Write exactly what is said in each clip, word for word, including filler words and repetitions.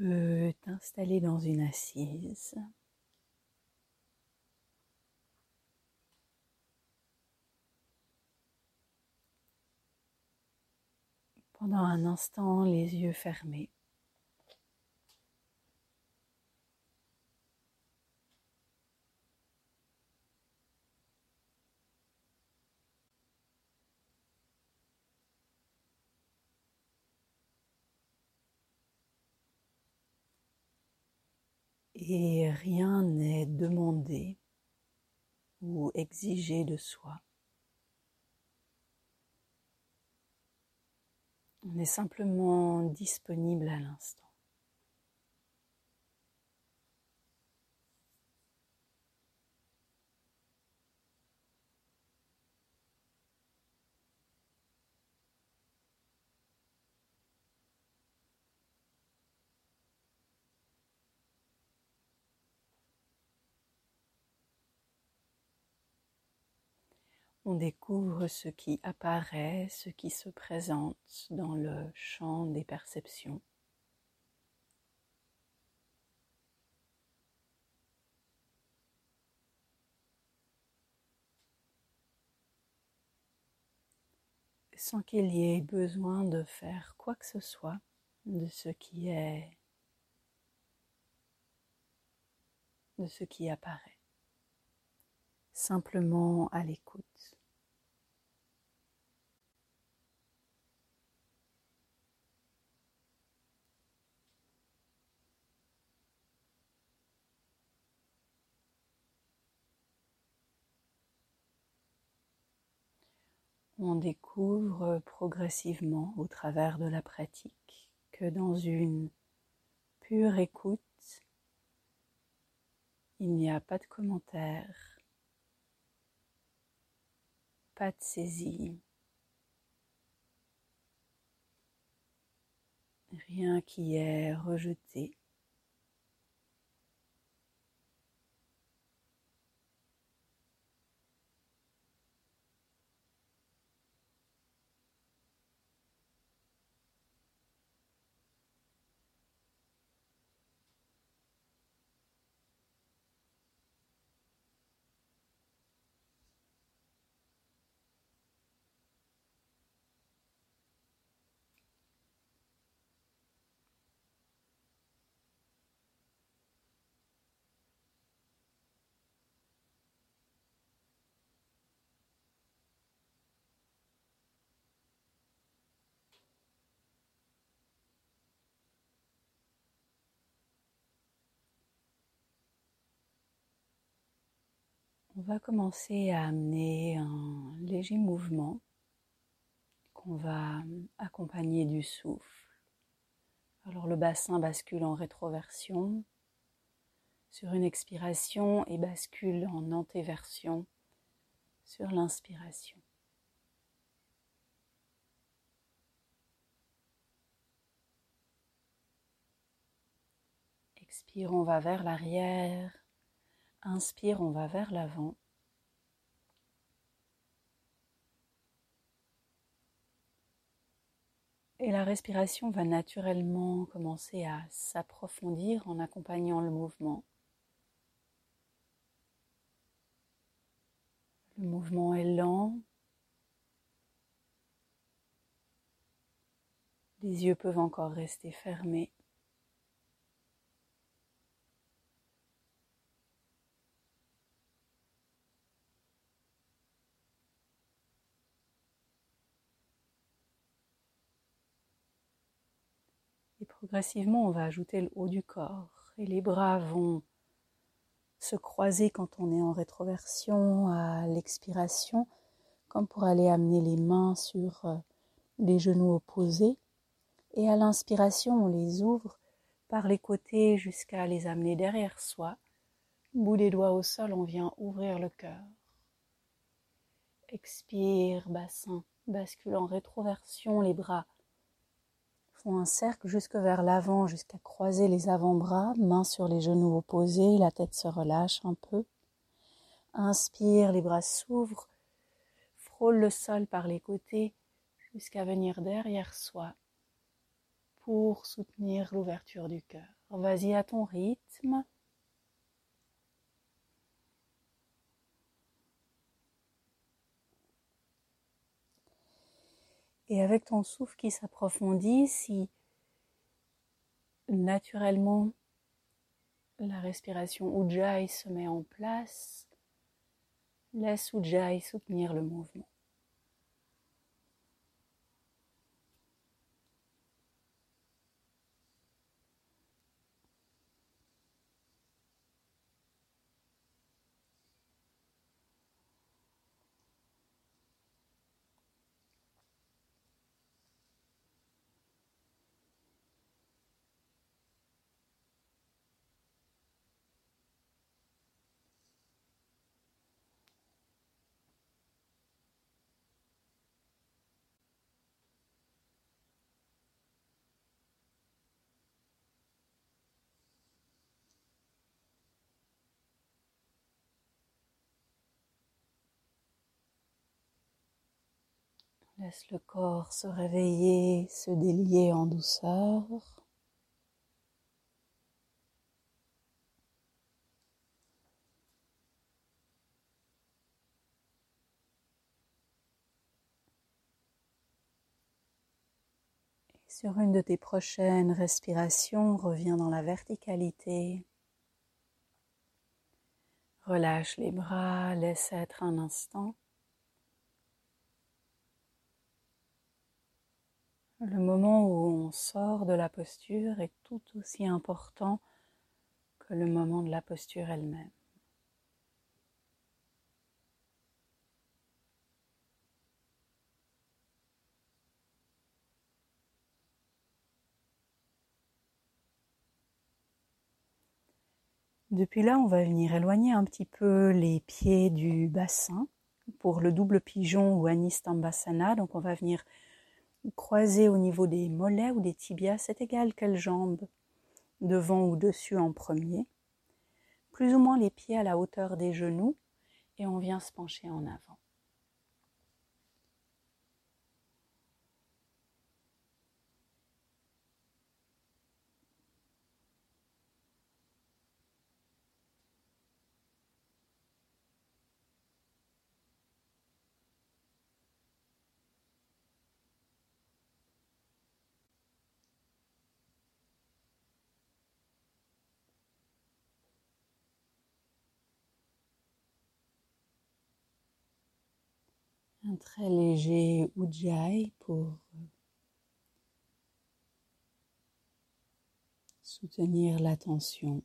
peux t'installer dans une assise. Pendant un instant, les yeux fermés. Et rien n'est demandé ou exigé de soi. On est simplement disponible à l'instant. On découvre ce qui apparaît, ce qui se présente dans le champ des perceptions. Sans qu'il y ait besoin de faire quoi que ce soit de ce qui est, de ce qui apparaît. Simplement à l'écoute. On découvre progressivement au travers de la pratique que dans une pure écoute, il n'y a pas de commentaire, pas de saisie, rien qui est rejeté. On va commencer à amener un léger mouvement qu'on va accompagner du souffle. Alors le bassin bascule en rétroversion sur une expiration et bascule en antéversion sur l'inspiration. Expire, on va vers l'arrière. Inspire, on va vers l'avant. Et la respiration va naturellement commencer à s'approfondir en accompagnant le mouvement. Le mouvement est lent. Les yeux peuvent encore rester fermés. Et progressivement, on va ajouter le haut du corps. Et les bras vont se croiser quand on est en rétroversion à l'expiration, comme pour aller amener les mains sur les genoux opposés. Et à l'inspiration, on les ouvre par les côtés jusqu'à les amener derrière soi. Bout des doigts au sol, on vient ouvrir le cœur. Expire, bassin, bascule en rétroversion, les bras font un cercle jusque vers l'avant, jusqu'à croiser les avant-bras, mains sur les genoux opposés, la tête se relâche un peu. Inspire, les bras s'ouvrent, frôlent le sol par les côtés, jusqu'à venir derrière soi, pour soutenir l'ouverture du cœur. Vas-y à ton rythme. Et avec ton souffle qui s'approfondit, si naturellement la respiration Ujjayi se met en place, laisse Ujjayi soutenir le mouvement. Laisse le corps se réveiller, se délier en douceur. Et sur une de tes prochaines respirations, reviens dans la verticalité. Relâche les bras, laisse être un instant. Le moment où on sort de la posture est tout aussi important que le moment de la posture elle-même. Depuis là, on va venir éloigner un petit peu les pieds du bassin pour le double pigeon ou Anistambhasana. Donc on va venir croiser au niveau des mollets ou des tibias, c'est égal quelle jambe, devant ou dessus en premier. Plus ou moins les pieds à la hauteur des genoux et on vient se pencher en avant. Un très léger Ujjayi pour soutenir l'attention.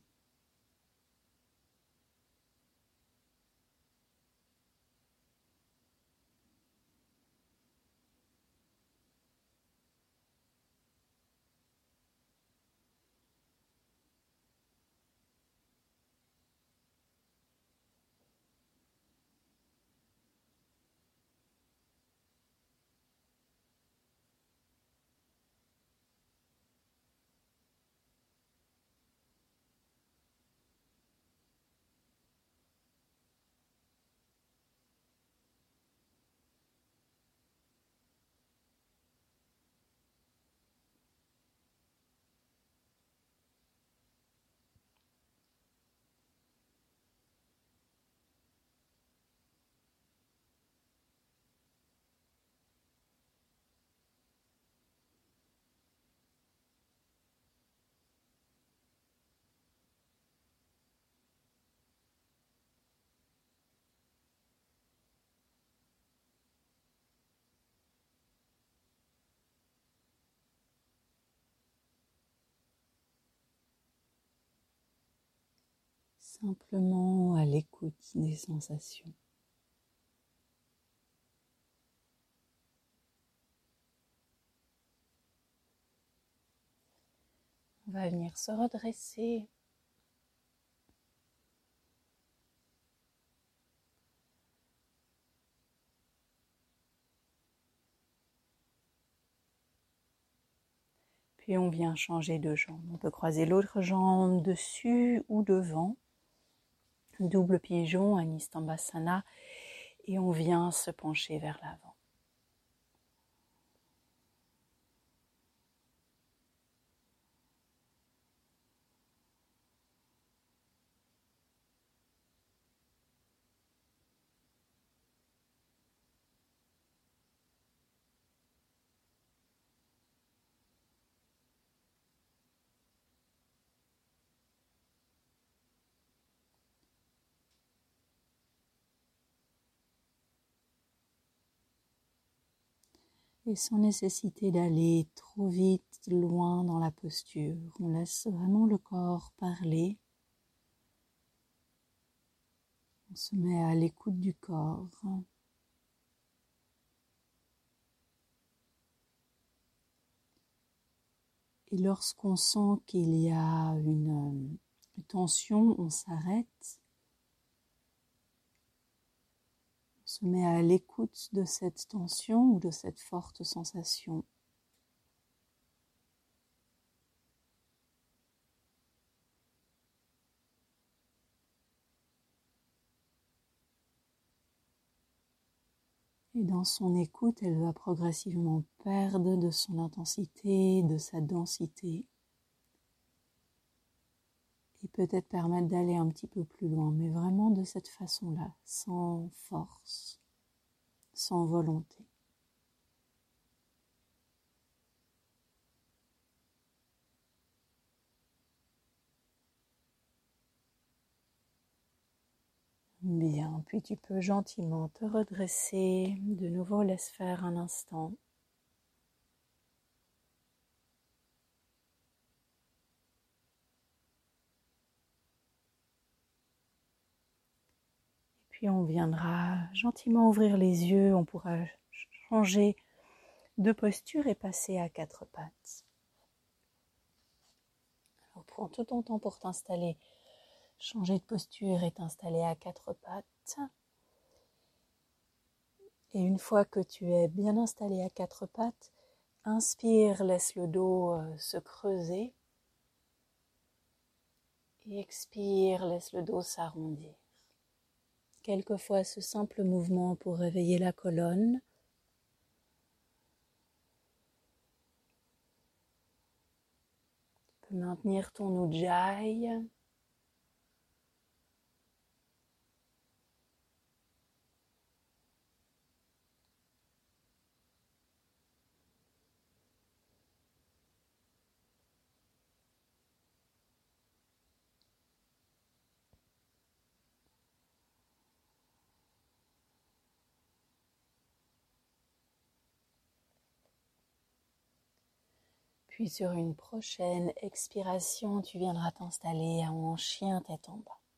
Simplement à l'écoute des sensations. On va venir se redresser. Puis on vient changer de jambe. On peut croiser l'autre jambe dessus ou devant. Double pigeon, Anistambhasana. Et on vient se pencher vers l'avant. Et sans nécessité d'aller trop vite, loin dans la posture, on laisse vraiment le corps parler. On se met à l'écoute du corps. Et lorsqu'on sent qu'il y a une, une tension, on s'arrête. On se met à l'écoute de cette tension ou de cette forte sensation. Et dans son écoute, elle va progressivement perdre de son intensité, de sa densité. Et peut-être permettre d'aller un petit peu plus loin, mais vraiment de cette façon-là, sans force, sans volonté. Bien, puis tu peux gentiment te redresser, de nouveau laisse faire un instant. Puis on viendra gentiment ouvrir les yeux, on pourra changer de posture et passer à quatre pattes. Alors prends tout ton temps pour t'installer, changer de posture et t'installer à quatre pattes. Et une fois que tu es bien installé à quatre pattes, inspire, laisse le dos euh, se creuser. Et expire, laisse le dos s'arrondir. Quelquefois, ce simple mouvement pour réveiller la colonne. Tu peux maintenir ton ujjayi. Puis sur une prochaine expiration, tu viendras t'installer en chien tête en bas.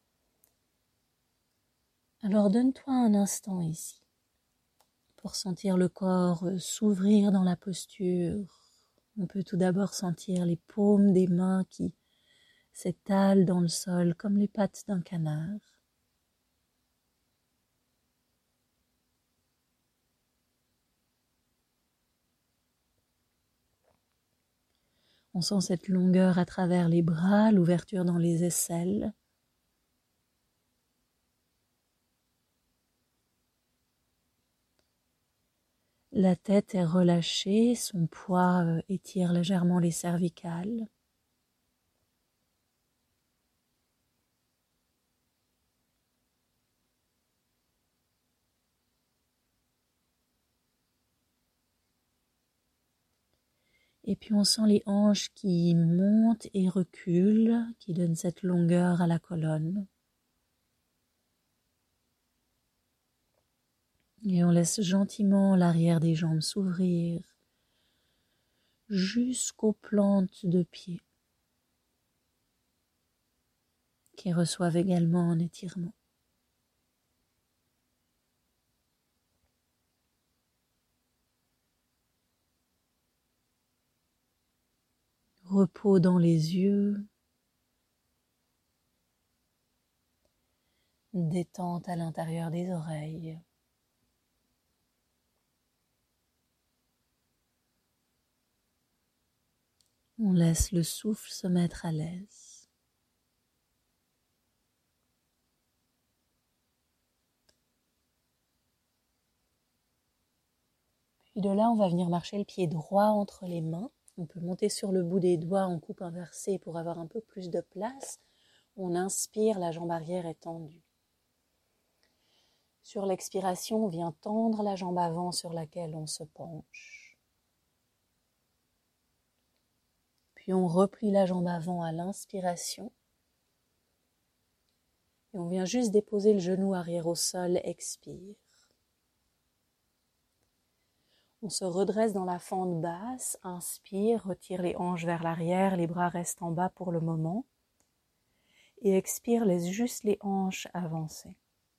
Alors donne-toi un instant ici pour sentir le corps s'ouvrir dans la posture. On peut tout d'abord sentir les paumes des mains qui s'étalent dans le sol comme les pattes d'un canard. On sent cette longueur à travers les bras, l'ouverture dans les aisselles. La tête est relâchée, son poids étire légèrement les cervicales. Et puis on sent les hanches qui montent et reculent, qui donnent cette longueur à la colonne. Et on laisse gentiment l'arrière des jambes s'ouvrir jusqu'aux plantes de pied, qui reçoivent également un étirement. Repos dans les yeux, détente à l'intérieur des oreilles. On laisse le souffle se mettre à l'aise. Puis de là, on va venir marcher le pied droit entre les mains. On peut monter sur le bout des doigts en coupe inversée pour avoir un peu plus de place. On inspire, la jambe arrière est tendue. Sur l'expiration, on vient tendre la jambe avant sur laquelle on se penche. Puis on replie la jambe avant à l'inspiration. Et on vient juste déposer le genou arrière au sol, expire. On se redresse dans la fente basse, inspire, retire les hanches vers l'arrière, les bras restent en bas pour le moment. Et expire, laisse juste les hanches avancer.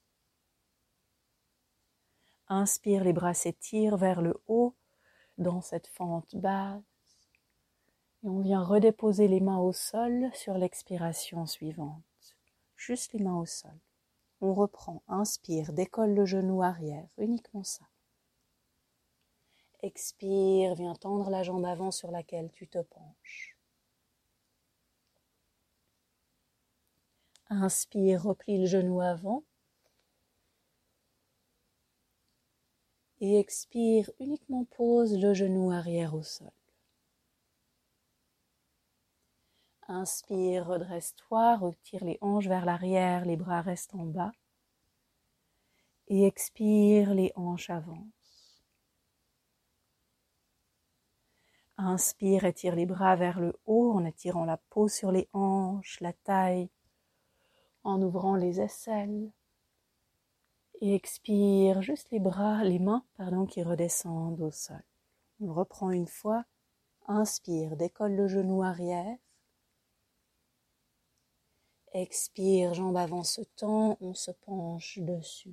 Inspire, les bras s'étirent vers le haut dans cette fente basse. Et on vient redéposer les mains au sol sur l'expiration suivante. Juste les mains au sol. On reprend, inspire, décolle le genou arrière, uniquement ça. Expire, viens tendre la jambe avant sur laquelle tu te penches. Inspire, replie le genou avant. Et expire, uniquement pose le genou arrière au sol. Inspire, redresse-toi, retire les hanches vers l'arrière, les bras restent en bas. Et expire, les hanches avancent. Inspire, étire les bras vers le haut en étirant la peau sur les hanches, la taille, en ouvrant les aisselles. Et expire, juste les bras, les mains, pardon, qui redescendent au sol. On reprend une fois. Inspire, décolle le genou arrière. Expire, jambe avant se tend, on se penche dessus.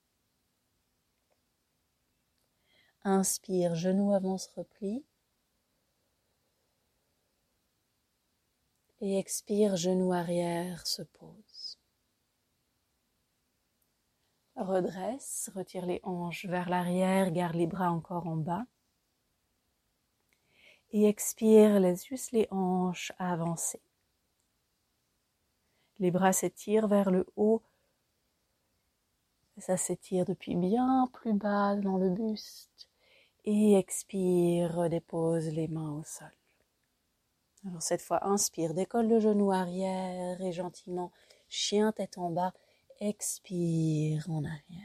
Inspire, genou avant se replie. Et expire, genou arrière se pose. Redresse, retire les hanches vers l'arrière, garde les bras encore en bas. Et expire, laisse juste les hanches avancer. Les bras s'étirent vers le haut. Ça s'étire depuis bien plus bas dans le buste. Et expire, redépose les mains au sol. Alors cette fois, inspire, décolle le genou arrière et gentiment, chien tête en bas, expire en arrière.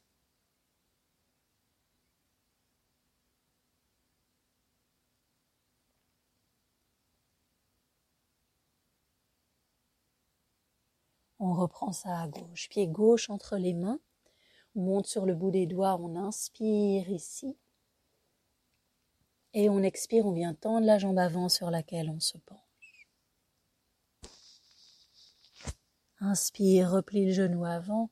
On reprend ça à gauche, pied gauche entre les mains, on monte sur le bout des doigts, on inspire ici. Et on expire, on vient tendre la jambe avant sur laquelle on se penche. Inspire, replie le genou avant.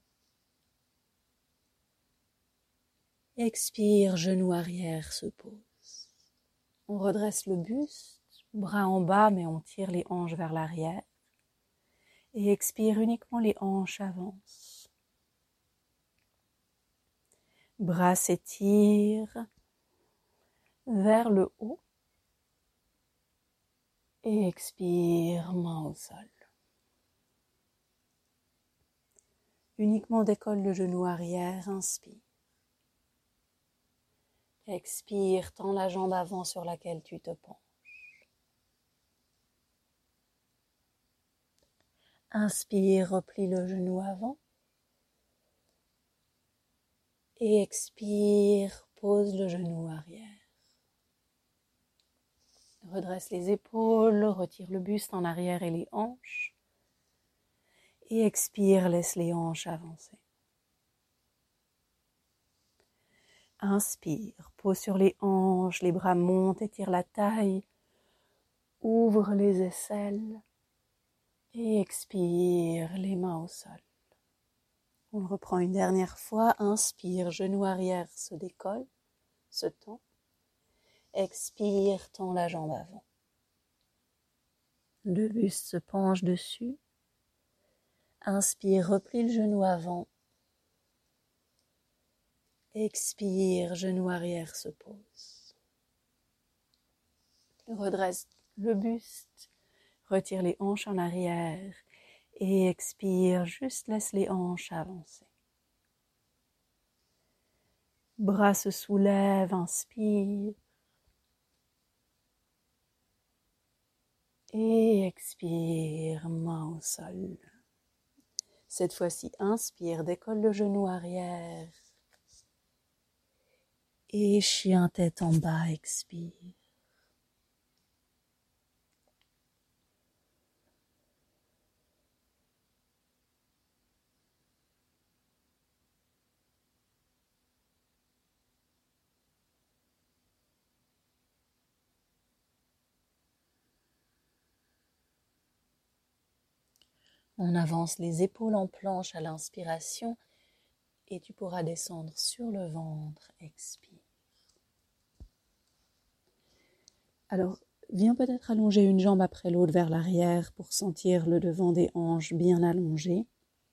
Expire, genou arrière se pose. On redresse le buste, bras en bas, mais on tire les hanches vers l'arrière. Et expire, uniquement les hanches avancent. Bras s'étirent vers le haut. Et expire, main au sol. Uniquement décolle le genou arrière, inspire. Expire, tends la jambe avant sur laquelle tu te penches. Inspire, replie le genou avant. Et expire, pose le genou arrière. Redresse les épaules, retire le buste en arrière et les hanches. Et expire, laisse les hanches avancer. Inspire, pose sur les hanches, les bras montent, étire la taille, ouvre les aisselles. Et expire, les mains au sol. On le reprend une dernière fois. Inspire, genou arrière se décolle, se tend. Expire, tend la jambe avant. Le buste se penche dessus. Inspire, replie le genou avant. Expire, genou arrière se pose. Redresse le buste. Retire les hanches en arrière. Et expire, juste laisse les hanches avancer. Bras se soulèvent, inspire. Et expire, main au sol. Cette fois-ci, inspire, décolle le genou arrière. Et chien tête en bas, expire. On avance les épaules en planche à l'inspiration et tu pourras descendre sur le ventre, expire. Alors, viens peut-être allonger une jambe après l'autre vers l'arrière pour sentir le devant des hanches bien allongé.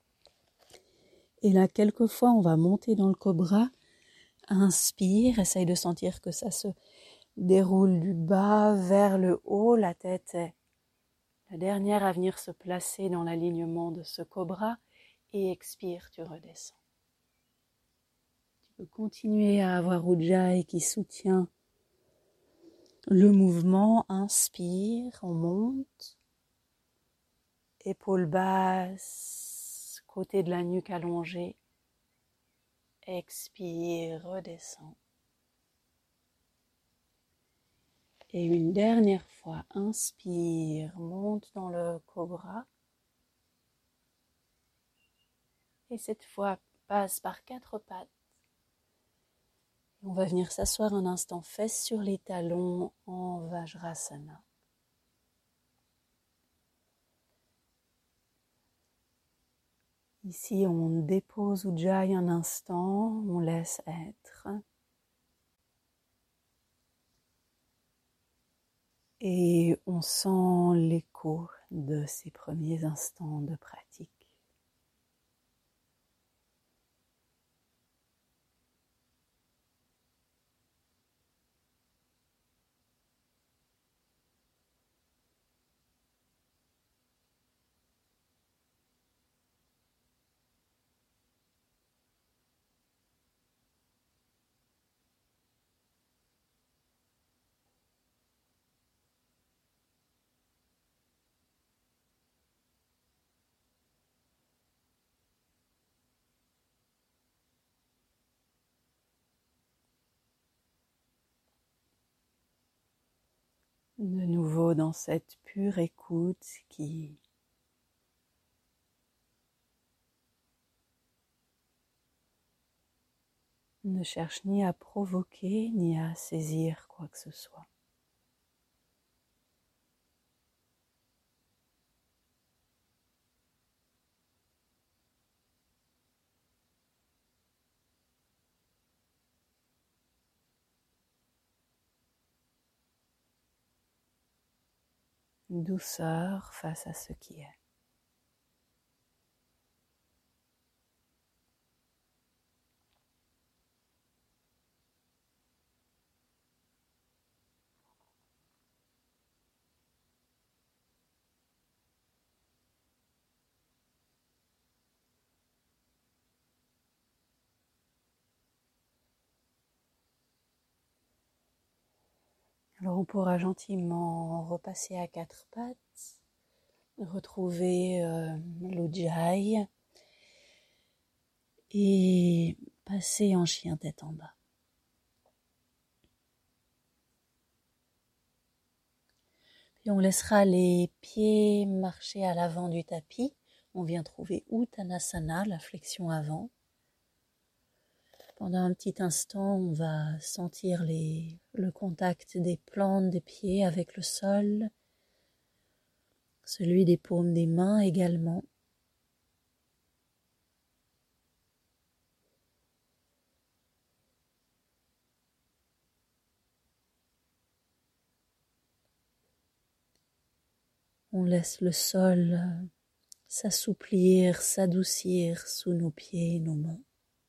Et là, quelquefois, on va monter dans le cobra. Inspire, essaye de sentir que ça se déroule du bas vers le haut. La tête est la dernière à venir se placer dans l'alignement de ce cobra. Et expire, tu redescends. Tu peux continuer à avoir Ujjayi qui soutient le mouvement. Inspire, on monte. Épaules basses, côté de la nuque allongée. Expire, redescends. Et une dernière fois, inspire, monte dans le cobra. Et cette fois, passe par quatre pattes. On va venir s'asseoir un instant, fesses sur les talons en Vajrasana. Ici, on dépose Ujjayi un instant, on laisse être. Et on sent l'écho de ces premiers instants de pratique. De nouveau dans cette pure écoute qui ne cherche ni à provoquer ni à saisir quoi que ce soit. Douceur face à ce qui est. Alors on pourra gentiment repasser à quatre pattes, retrouver euh, l'Ujjayi et passer en chien tête en bas. Puis on laissera les pieds marcher à l'avant du tapis. On vient trouver Uttanasana, la flexion avant. Pendant un petit instant, on va sentir les, le contact des plantes des pieds avec le sol, celui des paumes des mains également. On laisse le sol s'assouplir, s'adoucir sous nos pieds et nos mains.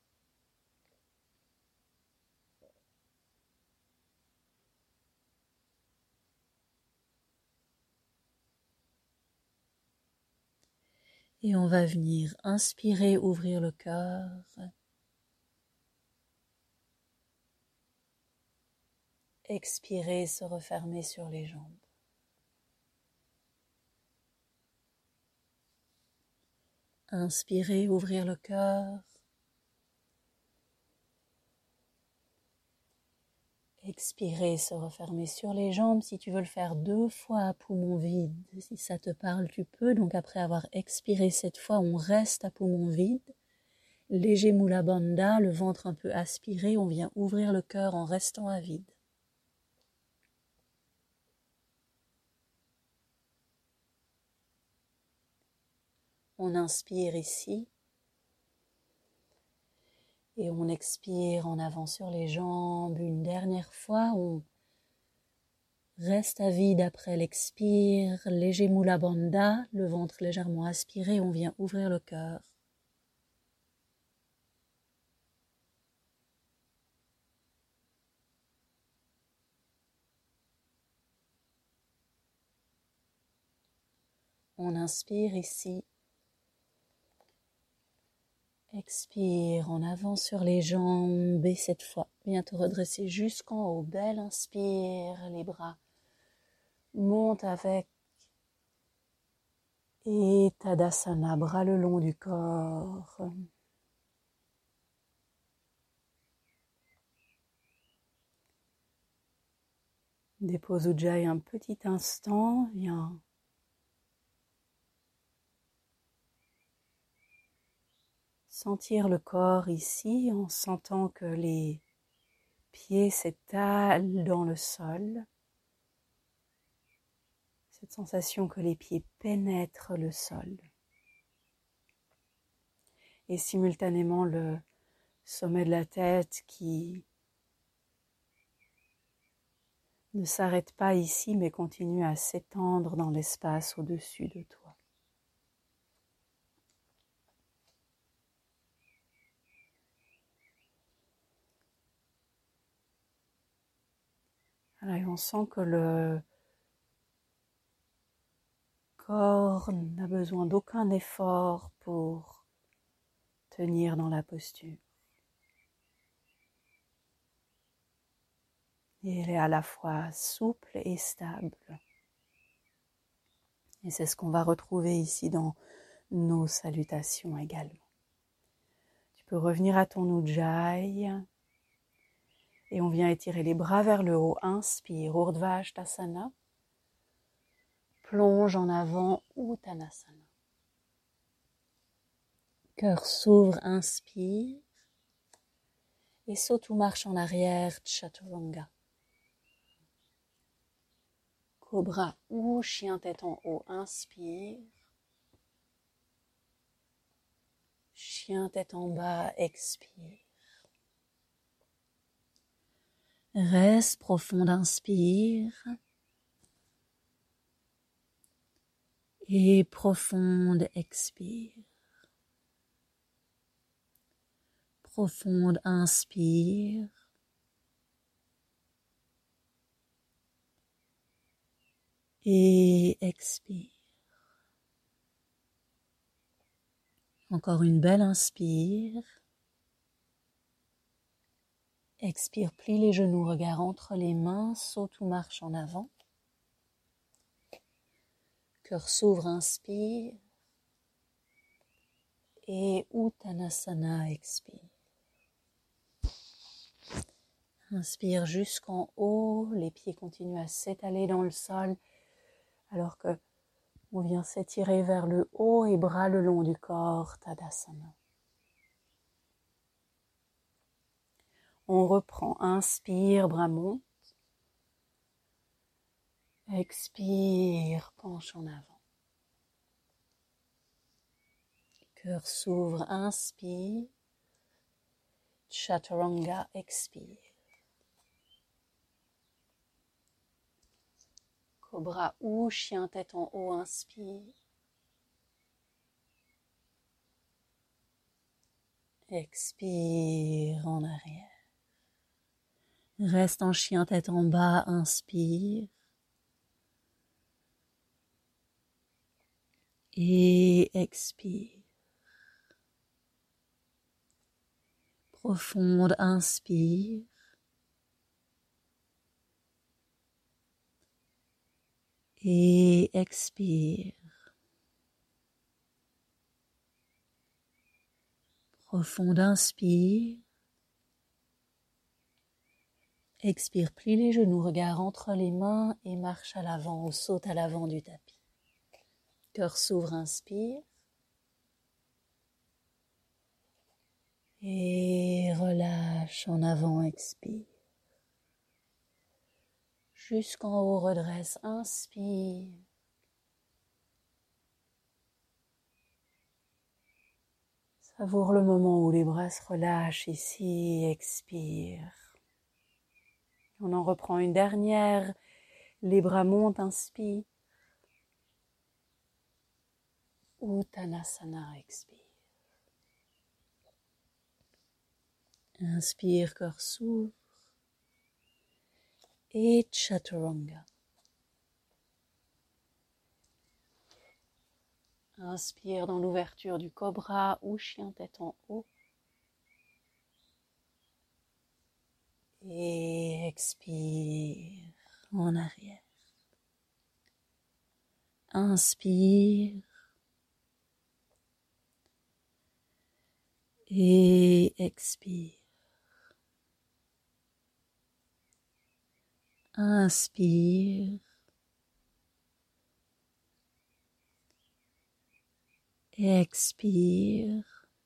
Et on va venir inspirer, ouvrir le cœur. Expirer, se refermer sur les jambes. Inspirer, ouvrir le cœur. Expirer, se refermer sur les jambes. Si tu veux le faire deux fois à poumon vide, si ça te parle, tu peux. Donc après avoir expiré cette fois, on reste à poumon vide. Léger Mula Bandha, le ventre un peu aspiré, on vient ouvrir le cœur en restant à vide. On inspire ici. Et on expire en avant sur les jambes. Une dernière fois, on reste à vide après l'expire. Léger Mula Bandha, le ventre légèrement aspiré. On vient ouvrir le cœur. On inspire ici. Expire en avant sur les jambes et cette fois, viens te redresser jusqu'en haut. Belle inspire, les bras montent avec. Et Tadasana, bras le long du corps. Dépose Ujjayi un petit instant, viens sentir le corps ici en sentant que les pieds s'étalent dans le sol. Cette sensation que les pieds pénètrent le sol. Et simultanément le sommet de la tête qui ne s'arrête pas ici mais continue à s'étendre dans l'espace au-dessus de toi. Voilà, et on sent que le corps n'a besoin d'aucun effort pour tenir dans la posture. Et elle est à la fois souple et stable. Et c'est ce qu'on va retrouver ici dans nos salutations également. Tu peux revenir à ton Ujjayi. Et on vient étirer les bras vers le haut. Inspire, Urdhva Hastasana. Plonge en avant, Uttanasana. Cœur s'ouvre, inspire. Et saute ou marche en arrière, Chaturanga. Cobra ou chien tête en haut, inspire. Chien tête en bas, expire. Reste profonde, inspire. Et profonde, expire. Profonde, inspire. Et expire. Encore une belle inspire. Expire, plie les genoux, regard entre les mains, saute ou marche en avant. Cœur s'ouvre, inspire. Et Uttanasana, expire. Inspire jusqu'en haut, les pieds continuent à s'étaler dans le sol, alors que on vient s'étirer vers le haut et bras le long du corps, Tadasana. On reprend, inspire, bras monte. Expire, penche en avant. Cœur s'ouvre, inspire. Chaturanga, expire. Cobra ou chien tête en haut, inspire. Expire en arrière. Reste en chien tête en bas, inspire. Et expire. Profonde, inspire. Et expire. Profonde, inspire. Expire, plie les genoux, regard entre les mains et marche à l'avant ou saute à l'avant du tapis. Cœur s'ouvre, inspire. Et relâche en avant, expire. Jusqu'en haut, redresse, inspire. Savoure le moment où les bras se relâchent ici, expire. On en reprend une dernière, les bras montent, inspire. Uttanasana, expire. Inspire, corps s'ouvre. Et Chaturanga. Inspire dans l'ouverture du cobra ou chien tête en haut. Et expire en arrière. Inspire. Et expire. Inspire. Expire.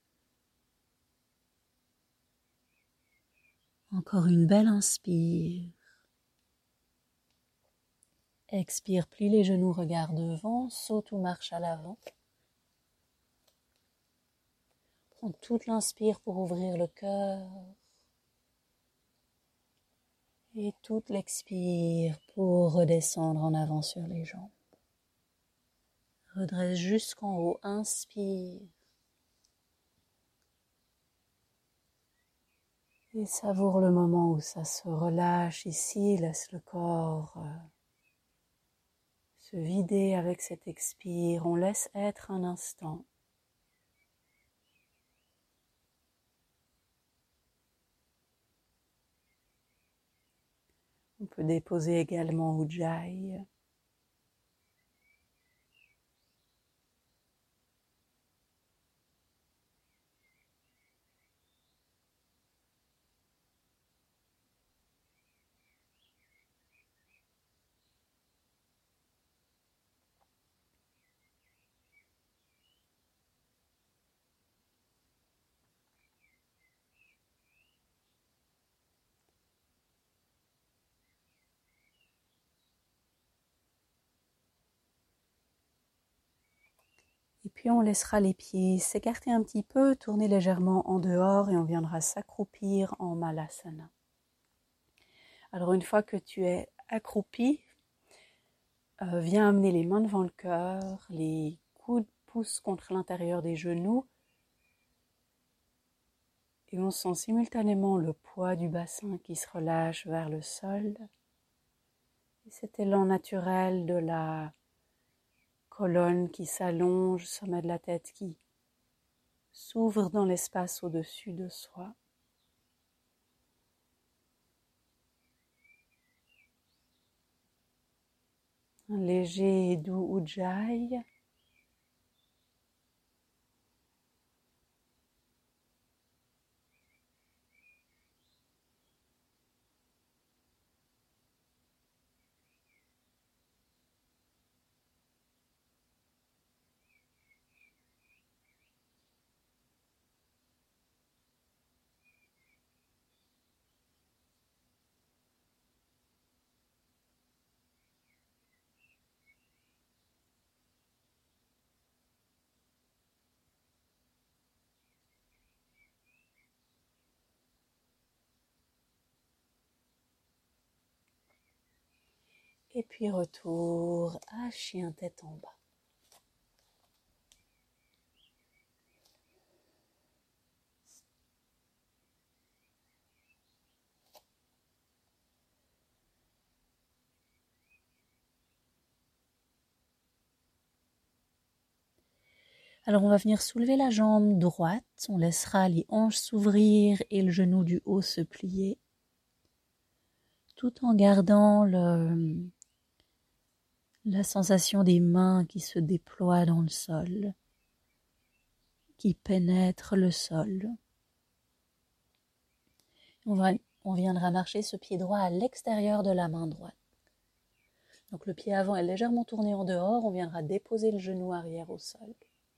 Encore une belle inspire. Expire, plie les genoux, regarde devant, saute ou marche à l'avant. Prends toute l'inspire pour ouvrir le cœur. Et toute l'expire pour redescendre en avant sur les jambes. Redresse jusqu'en haut, inspire. Et savoure le moment où ça se relâche ici, laisse le corps euh, se vider avec cet expire. On laisse être un instant. On peut déposer également Ujjayi. Et puis on laissera les pieds s'écarter un petit peu, tourner légèrement en dehors et on viendra s'accroupir en Malasana. Alors une fois que tu es accroupi, euh, viens amener les mains devant le cœur, les coudes poussent contre l'intérieur des genoux et on sent simultanément le poids du bassin qui se relâche vers le sol. Et cet élan naturel de la colonne qui s'allonge, sommet de la tête qui s'ouvre dans l'espace au-dessus de soi. Un léger et doux Ujjayi. Et puis retour à chien tête en bas. Alors on va venir soulever la jambe droite, on laissera les hanches s'ouvrir et le genou du haut se plier, tout en gardant le, la sensation des mains qui se déploient dans le sol, qui pénètrent le sol. On, va, on viendra marcher ce pied droit à l'extérieur de la main droite. Donc le pied avant est légèrement tourné en dehors, on viendra déposer le genou arrière au sol.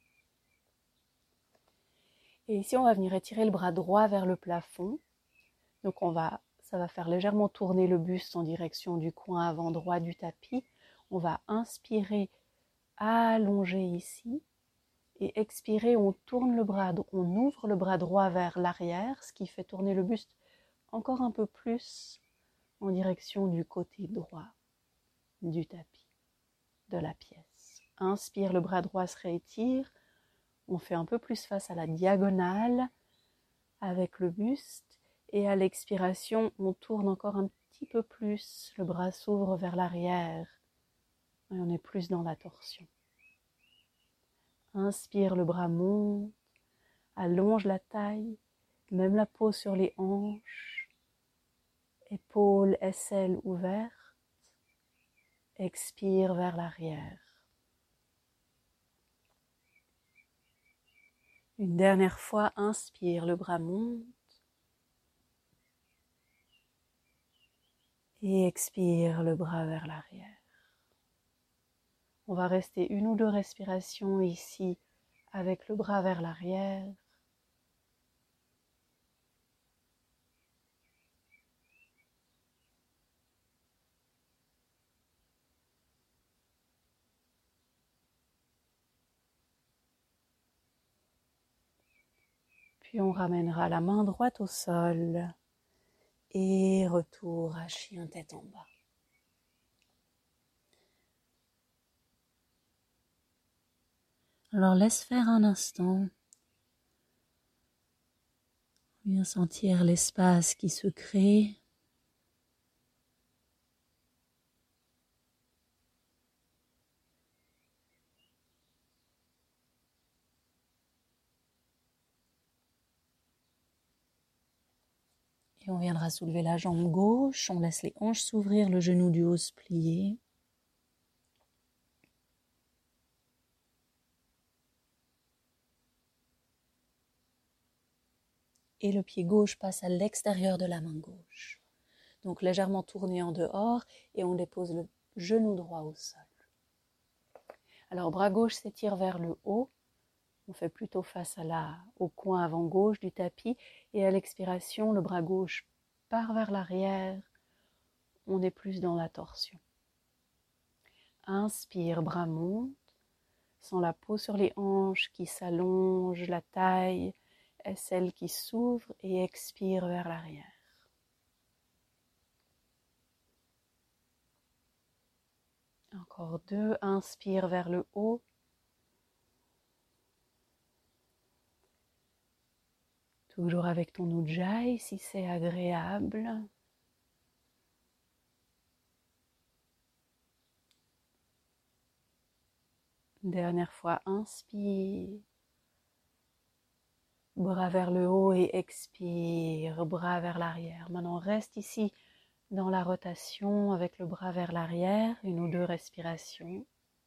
Et ici, on va venir étirer le bras droit vers le plafond. Donc, on va, ça va faire légèrement tourner le buste en direction du coin avant droit du tapis. On va inspirer, allonger ici. Et expirez, on tourne le bras, on ouvre le bras droit vers l'arrière, ce qui fait tourner le buste encore un peu plus en direction du côté droit du tapis, de la pièce. Inspire, le bras droit se réétire, on fait un peu plus face à la diagonale avec le buste, et à l'expiration, on tourne encore un petit peu plus, le bras s'ouvre vers l'arrière, et on est plus dans la torsion. Inspire, le bras monte, allonge la taille, même la peau sur les hanches, épaules, aisselles ouvertes. Expire vers l'arrière. Une dernière fois, inspire, le bras monte. Et expire, le bras vers l'arrière. On va rester une ou deux respirations ici avec le bras vers l'arrière. Puis on ramènera la main droite au sol et retour à chien tête en bas. Alors laisse faire un instant. Viens sentir l'espace qui se crée. Et on viendra soulever la jambe gauche, on laisse les hanches s'ouvrir, le genou du haut se plier. Et le pied gauche passe à l'extérieur de la main gauche. Donc légèrement tourné en dehors et on dépose le genou droit au sol. Alors bras gauche s'étire vers le haut, on fait plutôt face à la, au coin avant gauche du tapis et à l'expiration, le bras gauche part vers l'arrière, on est plus dans la torsion. Inspire, bras monte, sens la peau sur les hanches qui s'allonge, la taille, aisselle qui s'ouvre et expire vers l'arrière. Encore deux, inspire vers le haut. Toujours avec ton Ujjayi si c'est agréable. Dernière fois, inspire. Bras vers le haut et expire, bras vers l'arrière. Maintenant, reste ici dans la rotation avec le bras vers l'arrière, une ou deux respirations.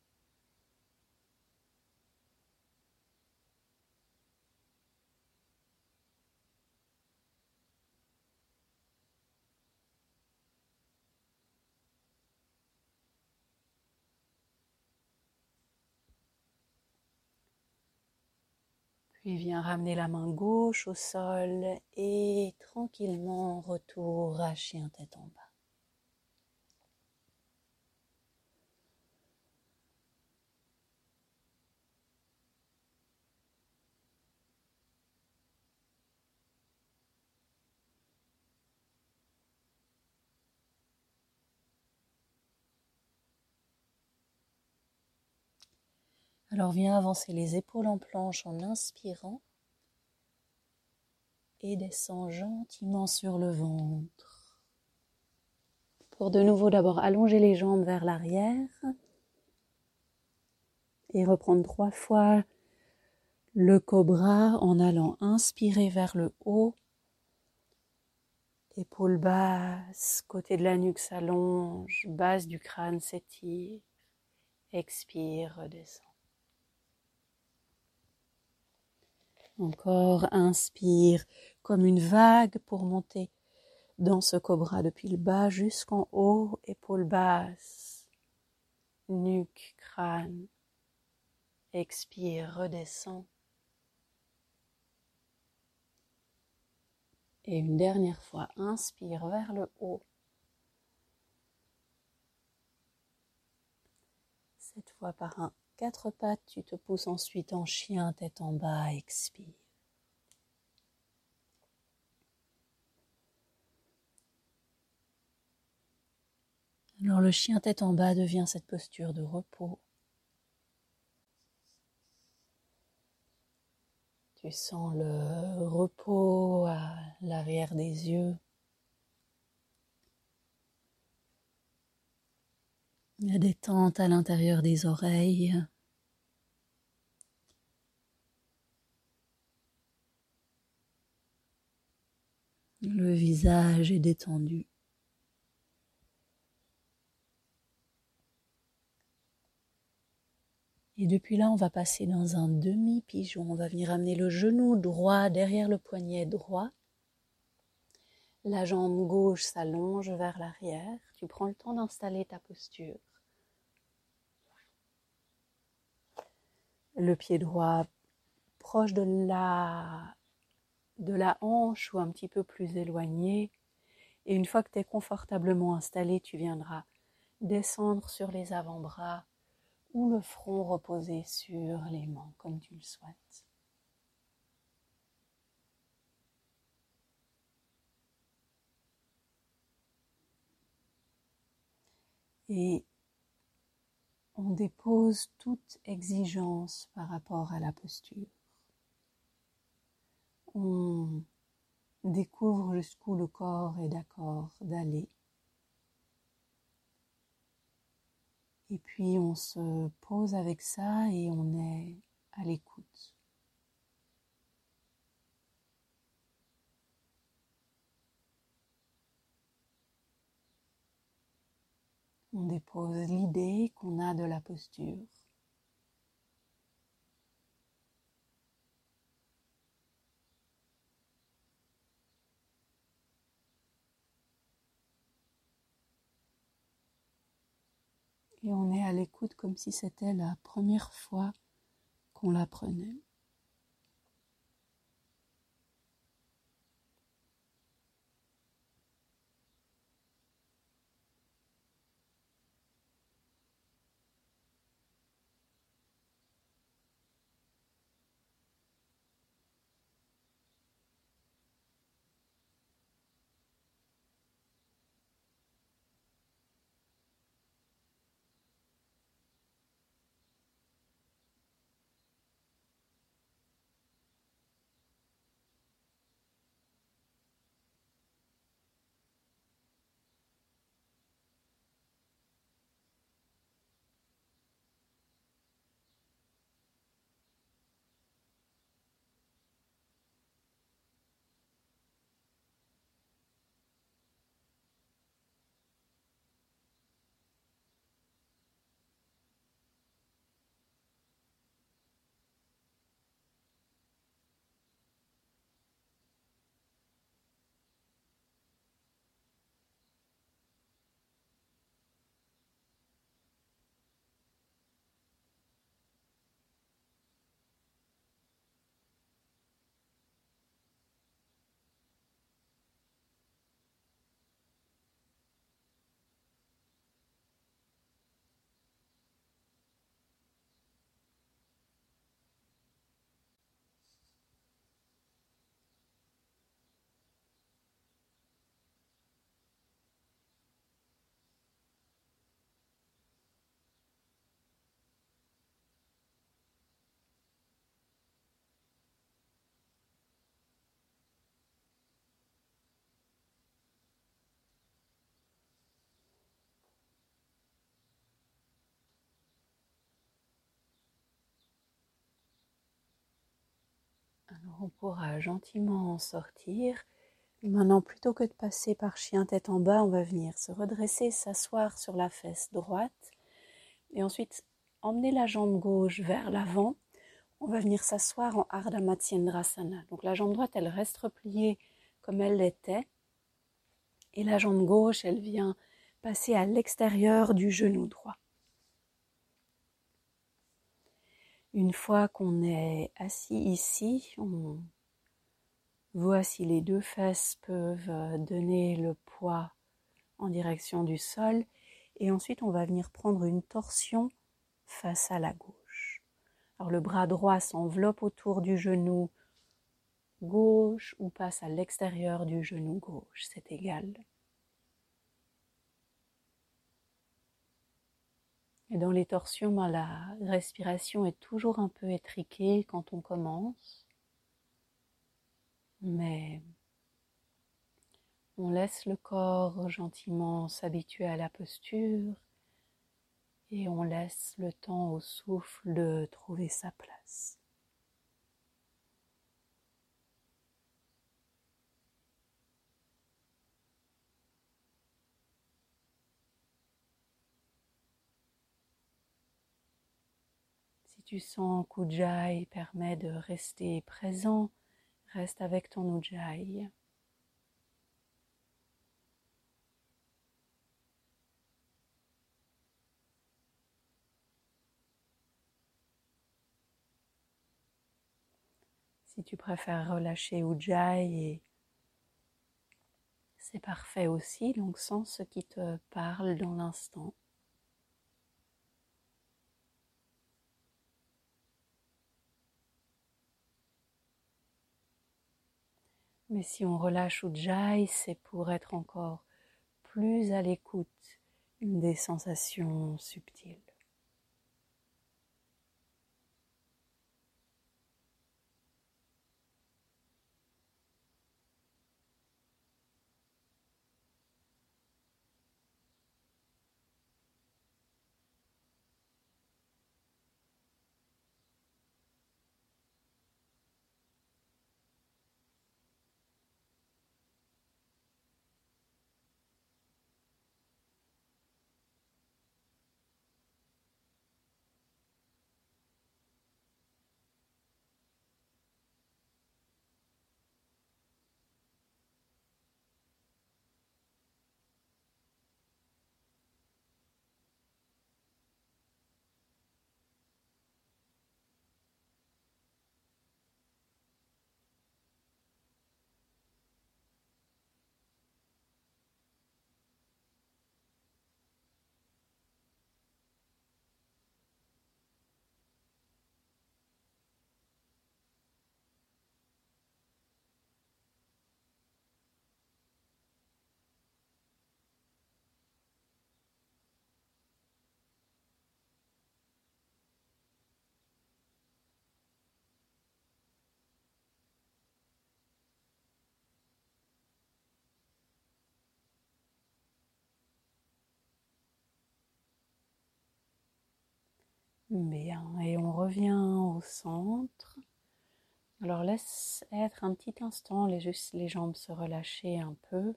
Puis viens ramener la main gauche au sol et tranquillement retour à chien tête en bas. Alors viens avancer les épaules en planche en inspirant et descends gentiment sur le ventre. Pour de nouveau d'abord allonger les jambes vers l'arrière et reprendre trois fois le cobra en allant inspirer vers le haut, épaules basses, côté de la nuque s'allonge, base du crâne s'étire, expire, redescend. Encore, inspire comme une vague pour monter dans ce cobra depuis le bas jusqu'en haut, épaules basses, nuque, crâne. Expire, redescend. Et une dernière fois, inspire vers le haut. Cette fois par un quatre pattes, tu te pousses ensuite en chien, tête en bas, expire. Alors le chien tête en bas devient cette posture de repos. Tu sens le repos à l'arrière des yeux. La détente à l'intérieur des oreilles. Le visage est détendu. Et depuis là, on va passer dans un demi-pigeon. On va venir amener le genou droit derrière le poignet droit. La jambe gauche s'allonge vers l'arrière. Tu prends le temps d'installer ta posture. Le pied droit proche de la, de la hanche ou un petit peu plus éloigné. Et une fois que tu es confortablement installé, tu viendras descendre sur les avant-bras ou le front reposé sur les mains, comme tu le souhaites. Et on dépose toute exigence par rapport à la posture. On découvre jusqu'où le corps est d'accord d'aller. Et puis on se pose avec ça et on est à l'écoute. On dépose l'idée qu'on a de la posture. Et on est à l'écoute comme si c'était la première fois qu'on l'apprenait. Alors on pourra gentiment en sortir. Et maintenant, plutôt que de passer par chien tête en bas, on va venir se redresser, s'asseoir sur la fesse droite. Et ensuite, emmener la jambe gauche vers l'avant. On va venir s'asseoir en Ardha Matsyendrasana. Donc la jambe droite, elle reste repliée comme elle l'était. Et la jambe gauche, elle vient passer à l'extérieur du genou droit. Une fois qu'on est assis ici, on voit si les deux fesses peuvent donner le poids en direction du sol. Et ensuite, on va venir prendre une torsion face à la gauche. Alors le bras droit s'enveloppe autour du genou gauche ou passe à l'extérieur du genou gauche, c'est égal. Et dans les torsions, ben, la respiration est toujours un peu étriquée quand on commence, mais on laisse le corps gentiment s'habituer à la posture et on laisse le temps au souffle de trouver sa place. Si tu sens qu'Ujjayi permet de rester présent, reste avec ton Ujjayi. Si tu préfères relâcher Ujjayi, c'est parfait aussi, donc sens ce qui te parle dans l'instant. Mais si on relâche Ujjayi, c'est pour être encore plus à l'écoute des sensations subtiles. Bien, et on revient au centre. Alors laisse être un petit instant les, juste les jambes se relâcher un peu.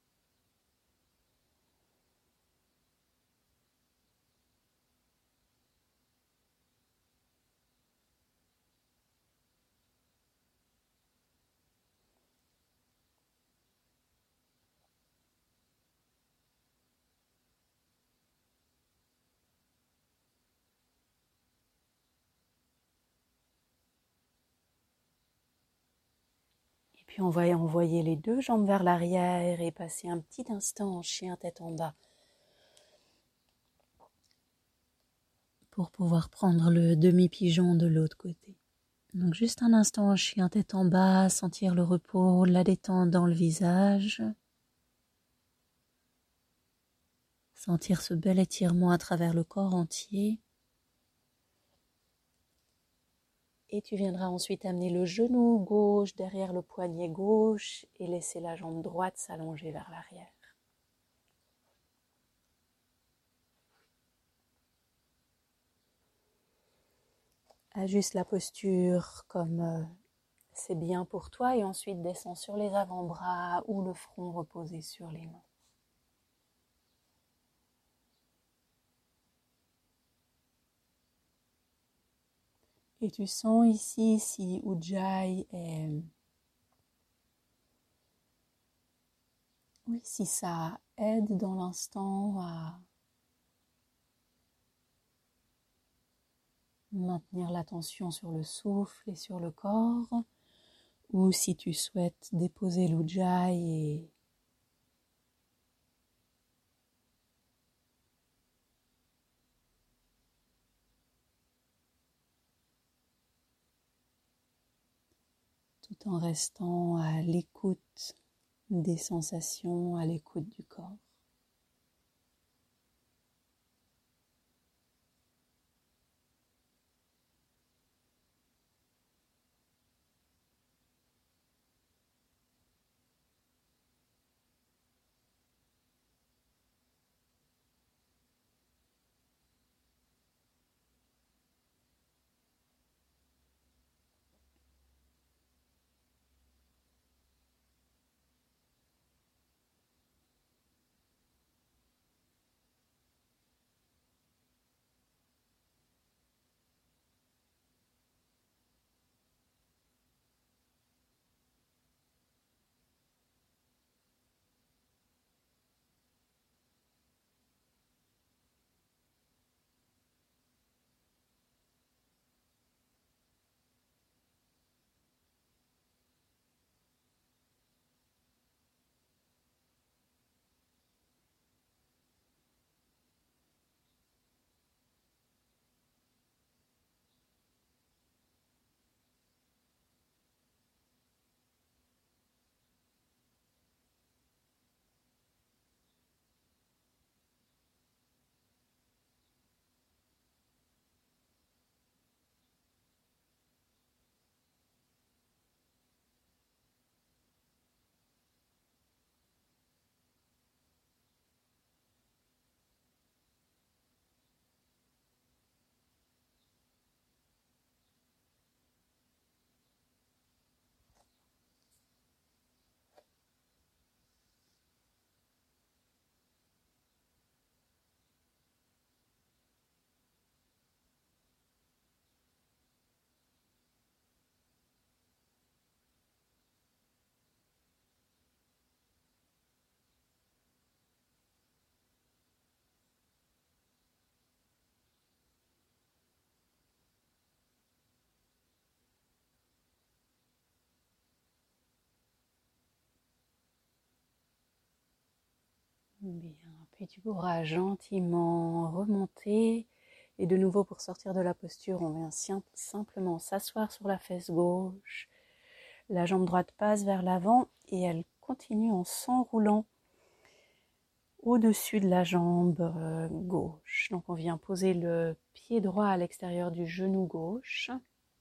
Puis on va envoyer les deux jambes vers l'arrière et passer un petit instant en chien tête en bas pour pouvoir prendre le demi-pigeon de l'autre côté. Donc juste un instant en chien tête en bas, sentir le repos, la détente dans le visage. Sentir ce bel étirement à travers le corps entier. Et tu viendras ensuite amener le genou gauche derrière le poignet gauche et laisser la jambe droite s'allonger vers l'arrière. Ajuste la posture comme euh, c'est bien pour toi et ensuite descends sur les avant-bras ou le front reposé sur les mains. Et tu sens ici si Ujjayi est... Oui, si ça aide dans l'instant à maintenir l'attention sur le souffle et sur le corps, ou si tu souhaites déposer l'Ujjayi et tout en restant à l'écoute des sensations, à l'écoute du corps. Bien, puis tu pourras gentiment remonter et de nouveau pour sortir de la posture, on vient simplement s'asseoir sur la fesse gauche. La jambe droite passe vers l'avant et elle continue en s'enroulant au-dessus de la jambe gauche. Donc on vient poser le pied droit à l'extérieur du genou gauche.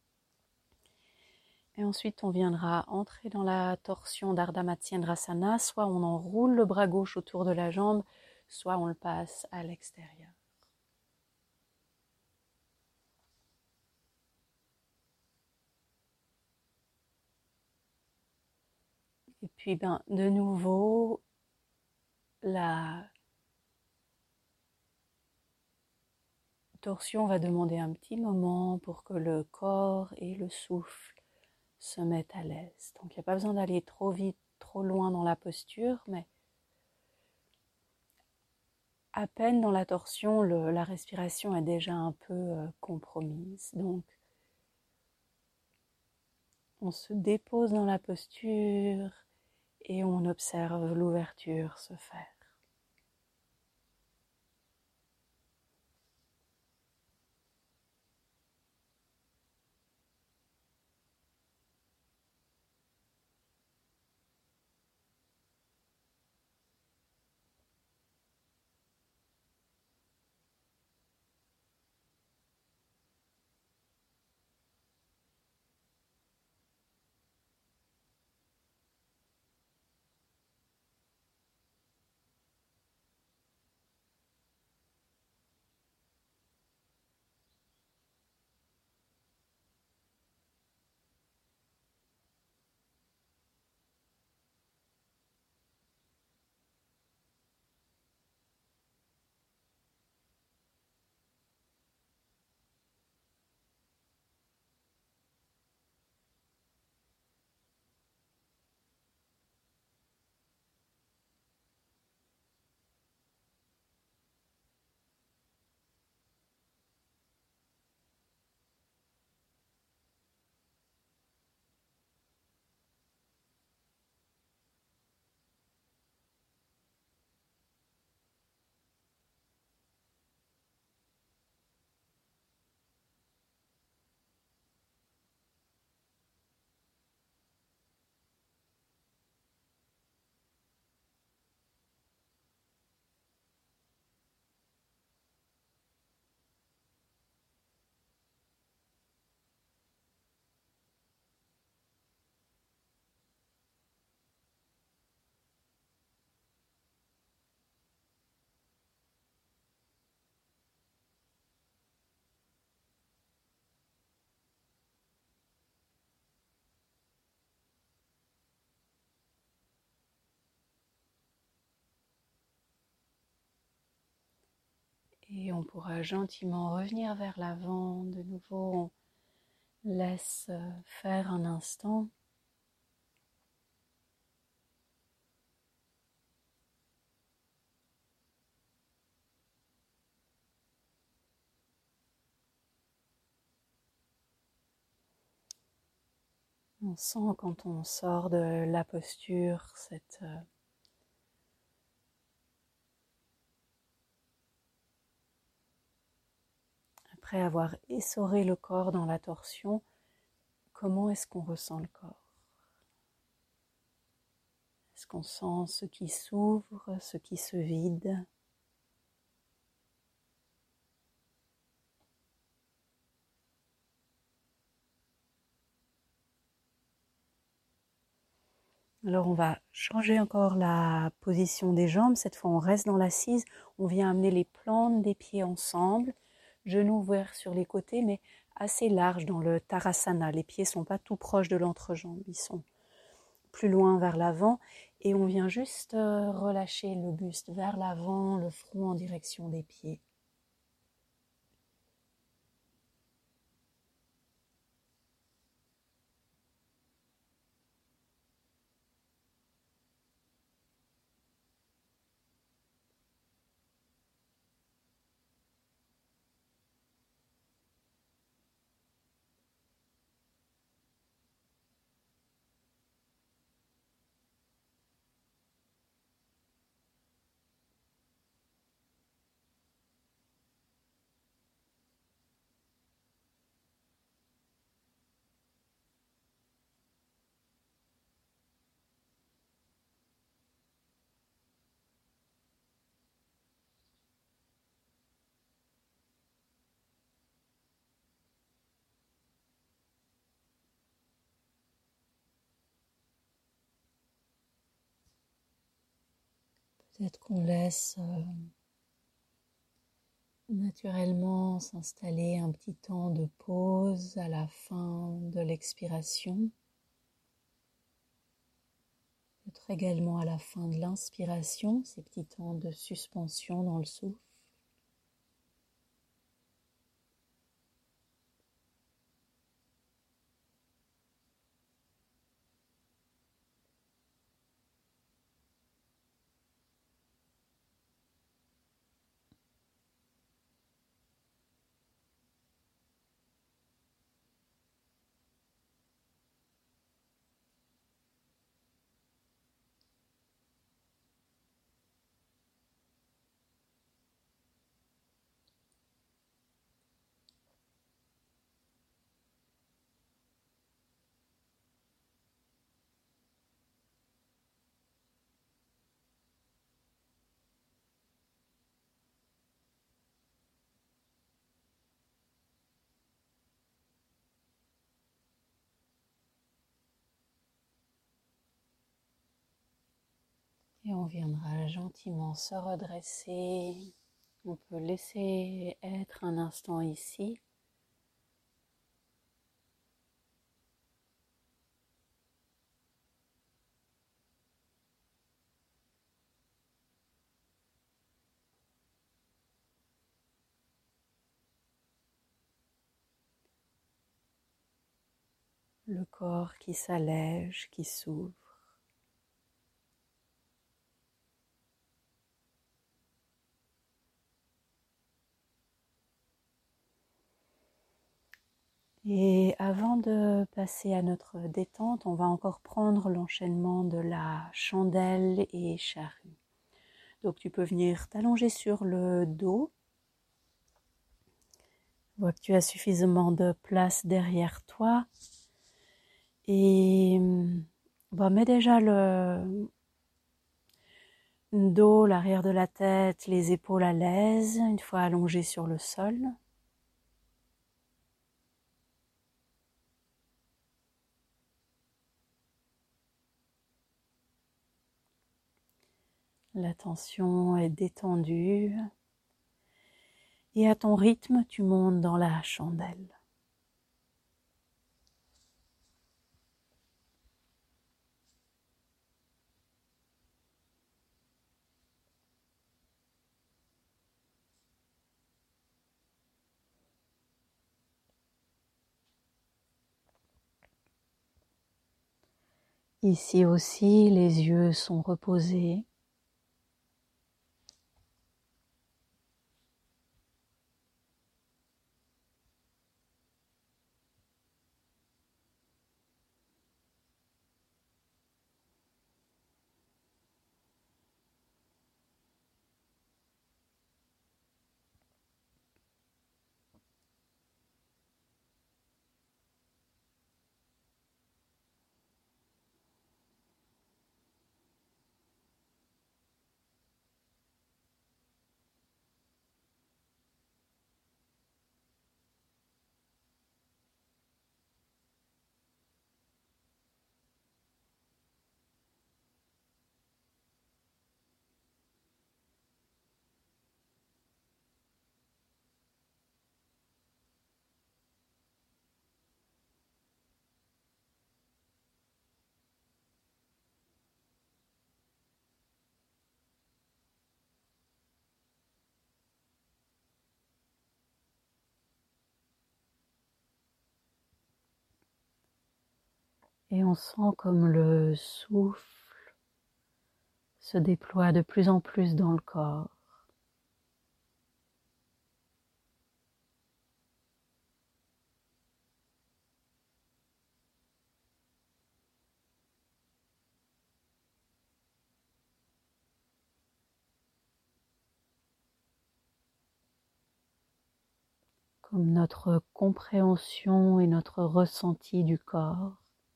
Et ensuite, on viendra entrer dans la torsion d'Ardha Matsyendrasana. Soit on enroule le bras gauche autour de la jambe, soit on le passe à l'extérieur. Et puis, ben, de nouveau, la torsion va demander un petit moment pour que le corps et le souffle se mettent à l'aise. Donc, il n'y a pas besoin d'aller trop vite, trop loin dans la posture, mais à peine dans la torsion, le, la respiration est déjà un peu euh, compromise. Donc, on se dépose dans la posture et on observe l'ouverture se faire. Et on pourra gentiment revenir vers l'avant. De nouveau, on laisse faire un instant. On sent quand on sort de la posture cette euh, après avoir essoré le corps dans la torsion, comment est-ce qu'on ressent le corps? Est-ce qu'on sent ce qui s'ouvre, ce qui se vide? Alors on va changer encore la position des jambes. Cette fois on reste dans l'assise. On vient amener les plantes des pieds ensemble. Genoux ouverts sur les côtés mais assez larges dans le Tadasana. Les pieds ne sont pas tout proches de l'entrejambe. Ils sont plus loin vers l'avant. Et on vient juste relâcher le buste vers l'avant, le front en direction des pieds. Peut-être qu'on laisse euh, naturellement s'installer un petit temps de pause à la fin de l'expiration. Peut-être également à la fin de l'inspiration, ces petits temps de suspension dans le souffle. Et on viendra gentiment se redresser. On peut laisser être un instant ici. Le corps qui s'allège, qui s'ouvre. Et avant de passer à notre détente, on va encore prendre l'enchaînement de la chandelle et charrue. Donc tu peux venir t'allonger sur le dos. Vois que tu as suffisamment de place derrière toi. Et bah, mets déjà le dos, l'arrière de la tête, les épaules à l'aise, une fois allongé sur le sol. La tension est détendue. Et à ton rythme, tu montes dans la chandelle. Ici aussi, les yeux sont reposés. Et on sent comme le souffle se déploie de plus en plus dans le corps. Comme notre compréhension et notre ressenti du corps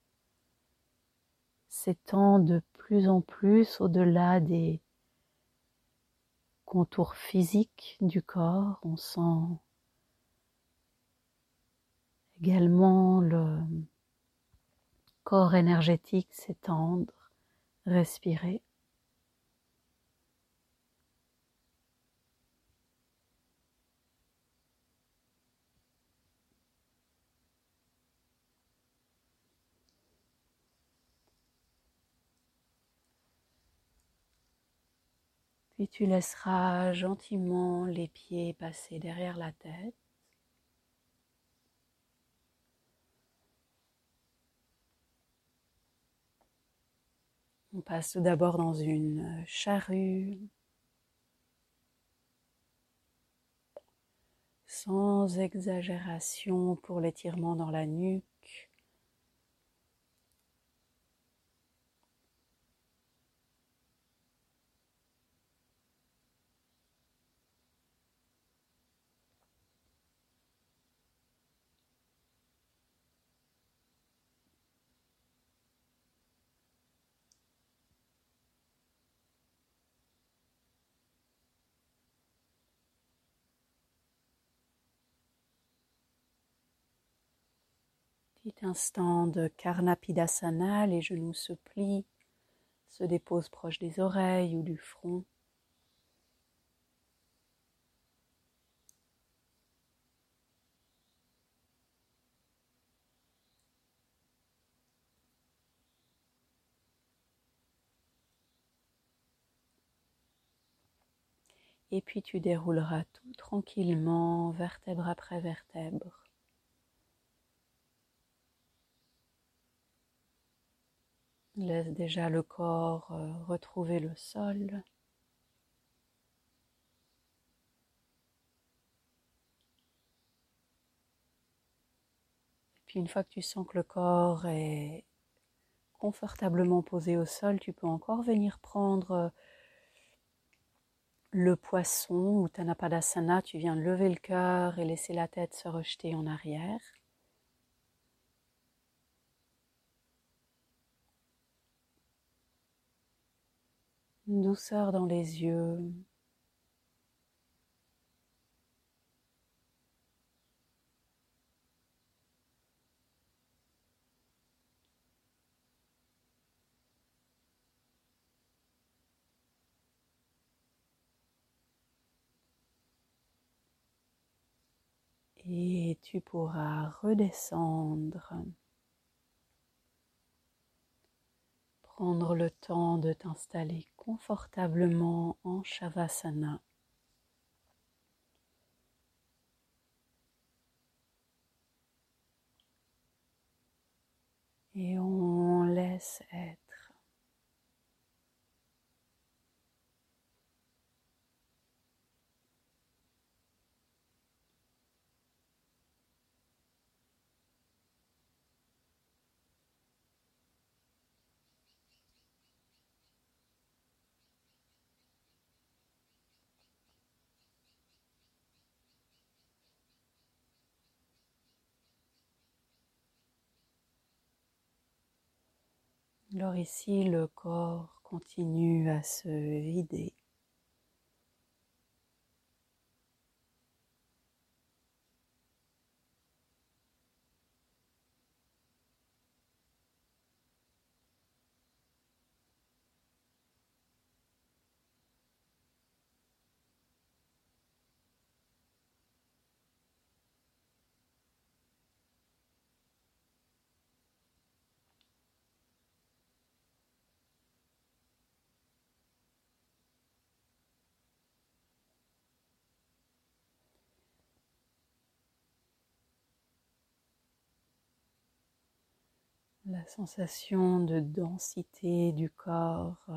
s'étend de plus en plus au-delà des contours physiques du corps. On sent également le corps énergétique s'étendre, respirer. Puis tu laisseras gentiment les pieds passer derrière la tête. On passe tout d'abord dans une charrue, sans exagération pour l'étirement dans la nuque. Petit instant de Karnapidasana, les genoux se plient, se déposent proche des oreilles ou du front. Et puis tu dérouleras tout tranquillement, vertèbre après vertèbre. Laisse déjà le corps retrouver le sol. Et puis une fois que tu sens que le corps est confortablement posé au sol, tu peux encore venir prendre le poisson ou Tanapadasana. Tu viens lever le cœur et laisser la tête se rejeter en arrière. Une douceur dans les yeux. Et tu pourras redescendre. Prendre le temps de t'installer confortablement en Shavasana. Et on laisse laisse être. Alors ici, le corps continue à se vider. La sensation de densité du corps euh,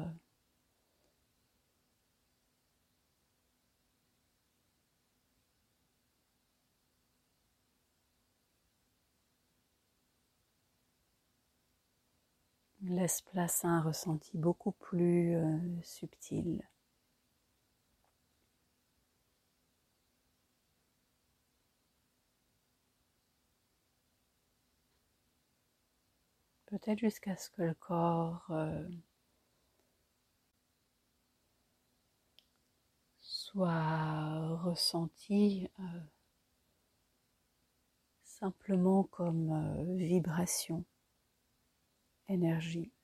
laisse place à un ressenti beaucoup plus euh, subtil. Peut-être jusqu'à ce que le corps euh, soit ressenti euh, simplement comme euh, vibration, énergie.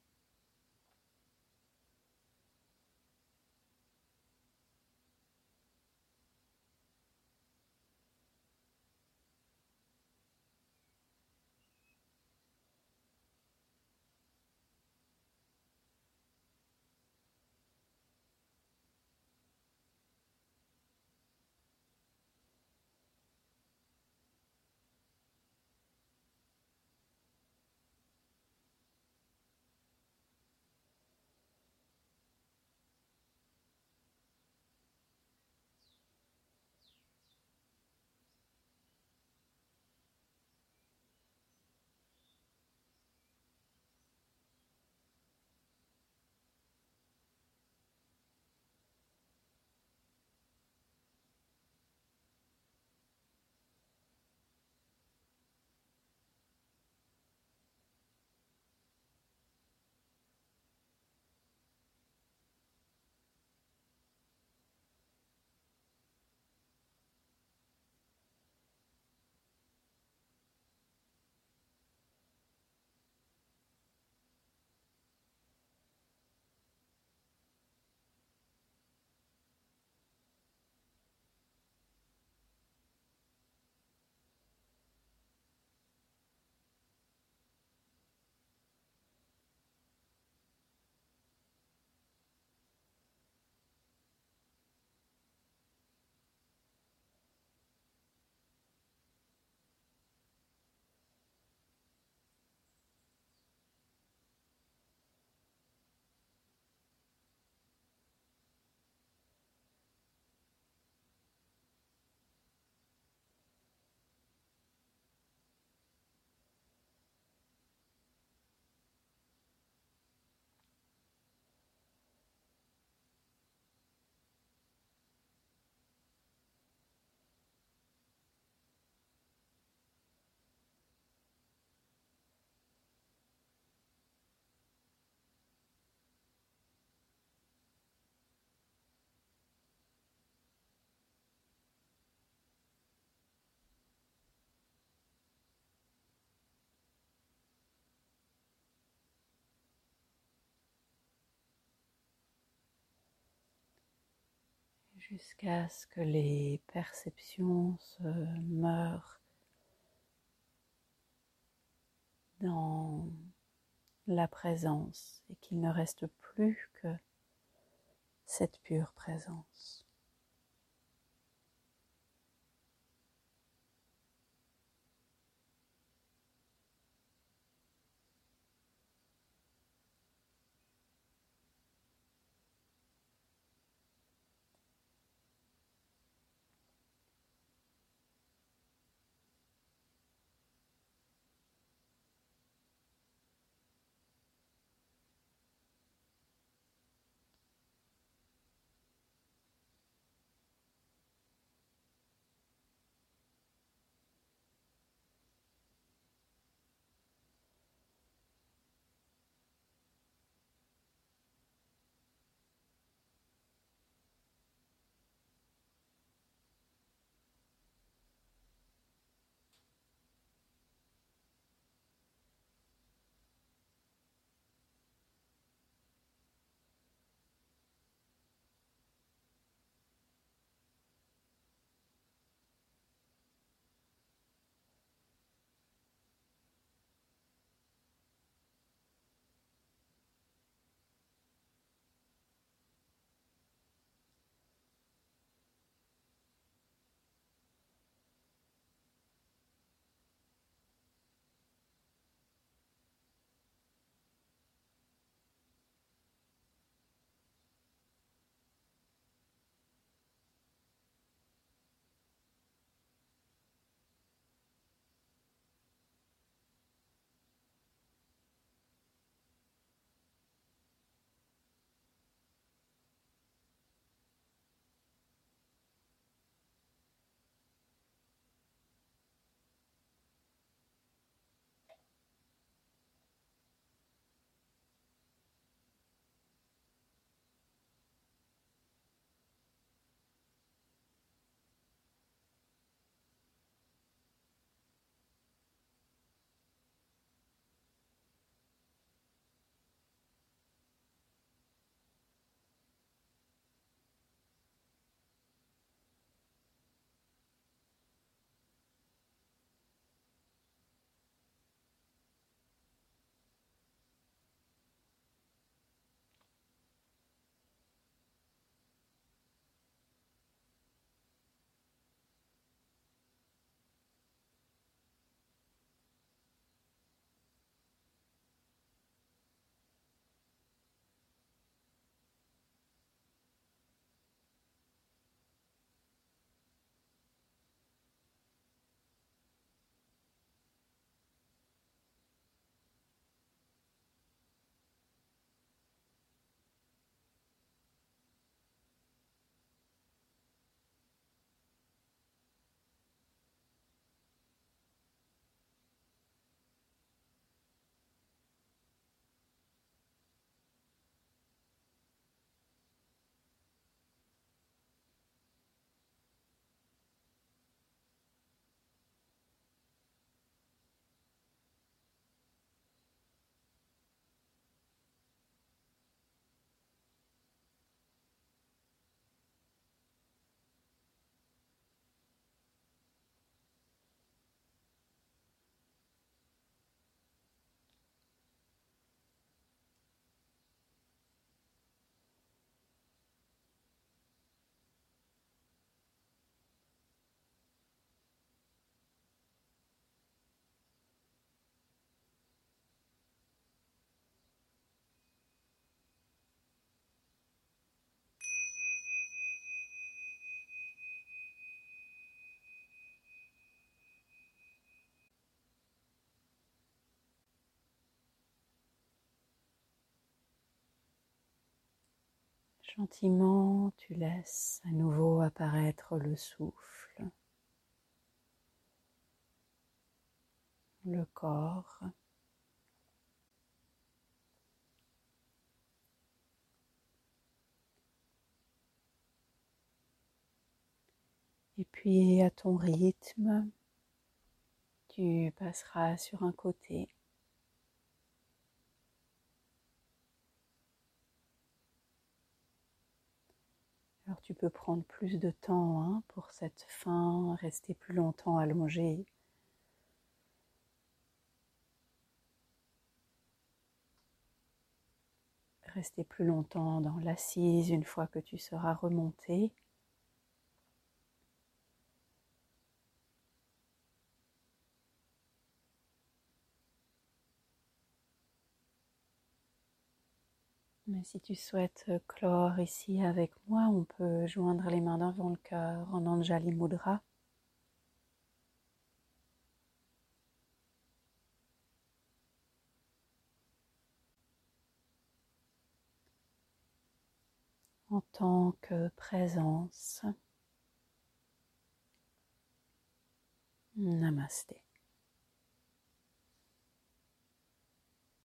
Jusqu'à ce que les perceptions se meurent dans la présence et qu'il ne reste plus que cette pure présence. Gentiment, tu laisses à nouveau apparaître le souffle, le corps. Et puis à ton rythme, tu passeras sur un côté. Alors tu peux prendre plus de temps hein, pour cette fin, rester plus longtemps allongé. Rester plus longtemps dans l'assise une fois que tu seras remonté. Mais si tu souhaites clore ici avec moi, on peut joindre les mains devant le cœur en Anjali Mudra. En tant que présence. Namasté.